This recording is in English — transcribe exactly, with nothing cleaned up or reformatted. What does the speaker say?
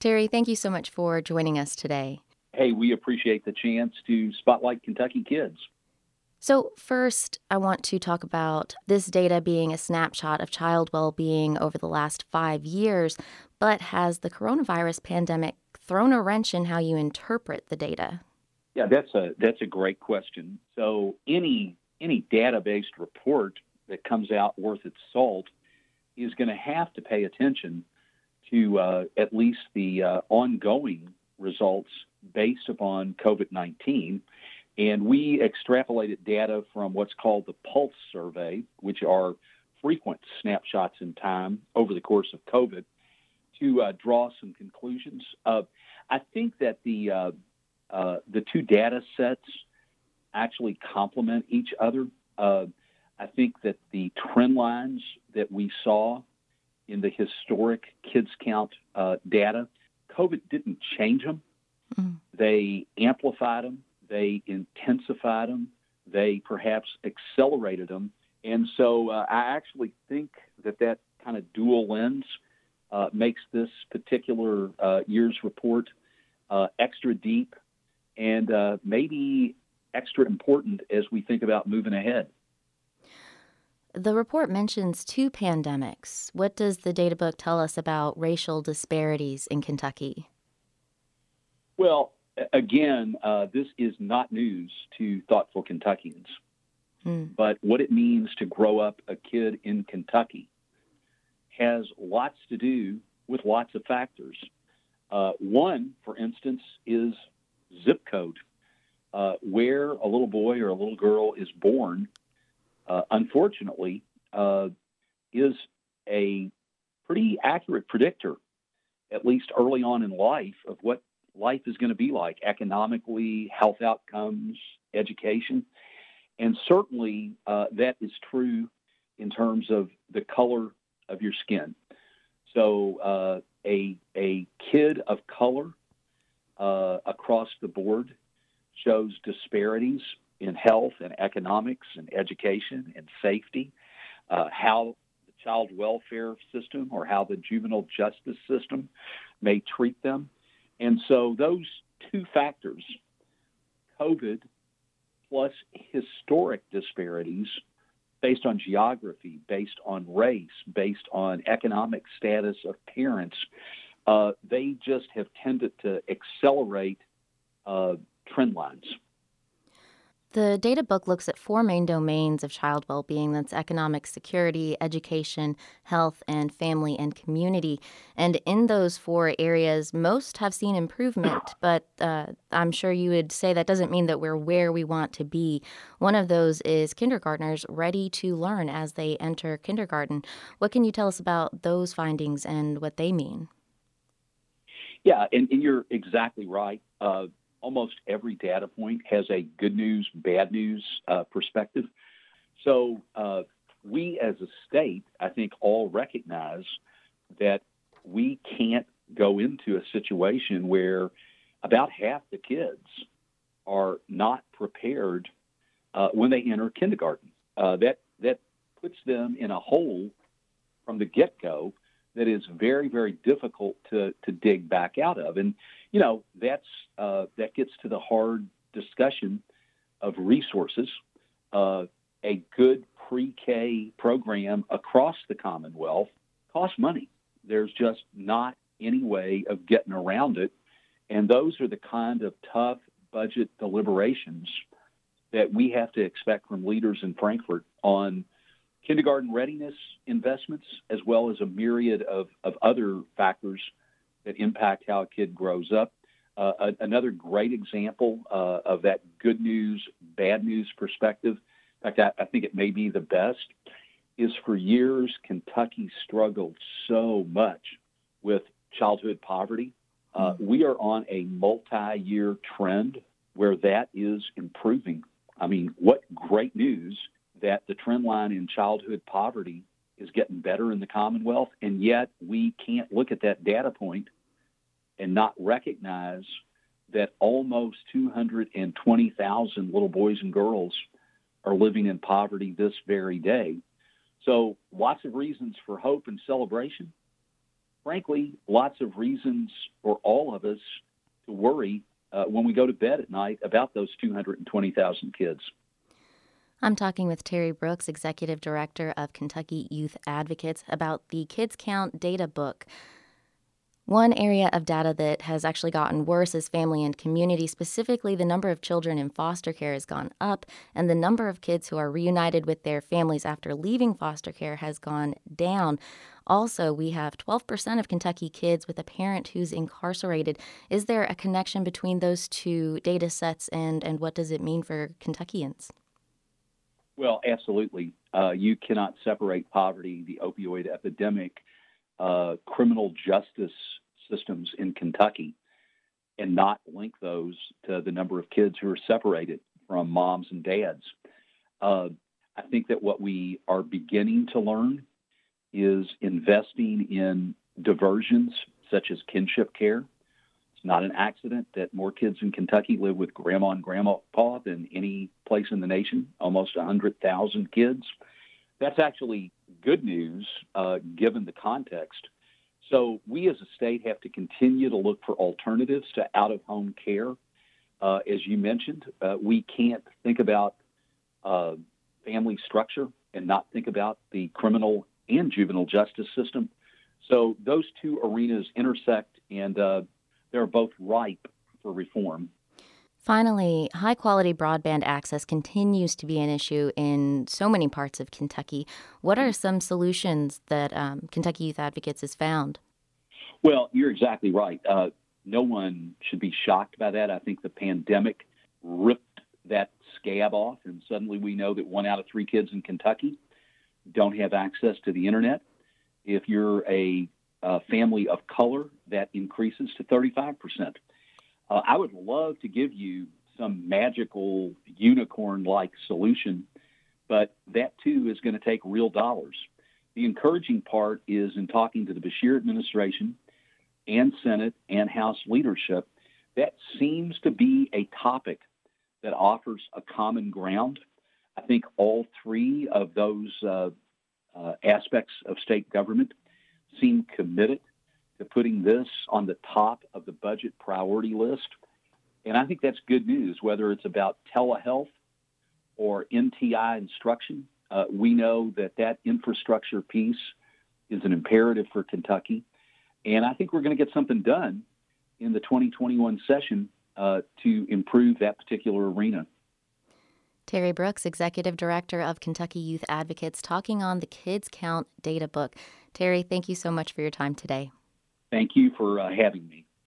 Terry, thank you so much for joining us today. Hey, we appreciate the chance to spotlight Kentucky kids. So, first, I want to talk about this data being a snapshot of child well being over the last five years, but has the coronavirus pandemic thrown a wrench in how you interpret the data? Yeah, that's a that's a great question. So any any data-based report that comes out worth its salt is going to have to pay attention to uh, at least the uh, ongoing results based upon COVID nineteen. And we extrapolated data from what's called the Pulse survey, which are frequent snapshots in time over the course of COVID, to uh, draw some conclusions. Uh, I think that the uh, uh, the two data sets actually complement each other. Uh, I think that the trend lines that we saw in the historic kids count uh, data, COVID didn't change them. Mm. They amplified them. They intensified them. They perhaps accelerated them. And so uh, I actually think that that kind of dual lens uh, makes this particular uh, year's report uh, extra deep and uh, maybe extra important as we think about moving ahead. The report mentions two pandemics. What does the data book tell us about racial disparities in Kentucky? Well, again, uh, this is not news to thoughtful Kentuckians, hmm. but what it means to grow up a kid in Kentucky has lots to do with lots of factors. Uh, one, for instance, is zip code. Uh, where a little boy or a little girl is born, uh, unfortunately, uh, is a pretty accurate predictor, at least early on in life, of what life is going to be like economically, health outcomes, education. And certainly uh, that is true in terms of the color of your skin. So uh, a, a kid of color uh, across the board shows disparities in health and economics and education and safety, uh, how the child welfare system or how the juvenile justice system may treat them. And so those two factors, COVID plus historic disparities based on geography, based on race, based on economic status of parents, uh, they just have tended to accelerate uh, trend lines. The data book looks at four main domains of child well-being. That's economic security, education, health, and family and community. And in those four areas, most have seen improvement, but uh, I'm sure you would say that doesn't mean that we're where we want to be. One of those is kindergartners ready to learn as they enter kindergarten. What can you tell us about those findings and what they mean? Yeah, and, and you're exactly right. Uh, Almost every data point has a good news, bad news uh, perspective. So uh, we as a state, I think, all recognize that we can't go into a situation where about half the kids are not prepared uh, when they enter kindergarten. Uh, that that puts them in a hole from the get-go that is very, very difficult to, to dig back out of. And, you know, that's uh, that gets to the hard discussion of resources. Uh, a good pre-K program across the Commonwealth costs money. There's just not any way of getting around it. And those are the kind of tough budget deliberations that we have to expect from leaders in Frankfort on kindergarten readiness investments, as well as a myriad of, of other factors that impact how a kid grows up. Uh, a, another great example uh, of that good news, bad news perspective, in fact, I, I think it may be the best, is for years Kentucky struggled so much with childhood poverty. Uh, mm-hmm. We are on a multi-year trend where that is improving. I mean, what great news that the trend line in childhood poverty is getting better in the Commonwealth, and yet we can't look at that data point and not recognize that almost two hundred twenty thousand little boys and girls are living in poverty this very day. So lots of reasons for hope and celebration, frankly, lots of reasons for all of us to worry uh, when we go to bed at night about those two hundred twenty thousand kids. I'm talking with Terry Brooks, Executive Director of Kentucky Youth Advocates, about the Kids Count Data Book. One area of data that has actually gotten worse is family and community. Specifically, the number of children in foster care has gone up, and the number of kids who are reunited with their families after leaving foster care has gone down. Also, we have twelve percent of Kentucky kids with a parent who's incarcerated. Is there a connection between those two data sets, and, and what does it mean for Kentuckians? Well, absolutely. Uh, you cannot separate poverty, the opioid epidemic, uh, criminal justice systems in Kentucky, and not link those to the number of kids who are separated from moms and dads. Uh, I think that what we are beginning to learn is investing in diversions such as kinship care. It's not an accident that more kids in Kentucky live with grandma and grandpa than any place in the nation, almost one hundred thousand kids. That's actually good news uh, given the context. So we as a state have to continue to look for alternatives to out-of-home care. Uh, as you mentioned, uh, we can't think about uh, family structure and not think about the criminal and juvenile justice system. So those two arenas intersect, and uh, they're both ripe for reform. Finally, high-quality broadband access continues to be an issue in so many parts of Kentucky. What are some solutions that um, Kentucky Youth Advocates has found? Well, you're exactly right. Uh, no one should be shocked by that. I think the pandemic ripped that scab off, and suddenly we know that one out of three kids in Kentucky don't have access to the internet. If you're a, a family of color, that increases to thirty-five percent. Uh, I would love to give you some magical unicorn-like solution, but that too is going to take real dollars. The encouraging part is in talking to the Beshear administration and Senate and House leadership, that seems to be a topic that offers a common ground. I think all three of those uh, uh, aspects of state government seem committed to putting this on the top of the budget priority list. And I think that's good news, whether it's about telehealth or N T I instruction. Uh, we know that that infrastructure piece is an imperative for Kentucky. And I think we're going to get something done in the twenty twenty-one session uh, to improve that particular arena. Terry Brooks, Executive Director of Kentucky Youth Advocates, talking on the Kids Count Data Book. Terry, thank you so much for your time today. Thank you for uh, having me.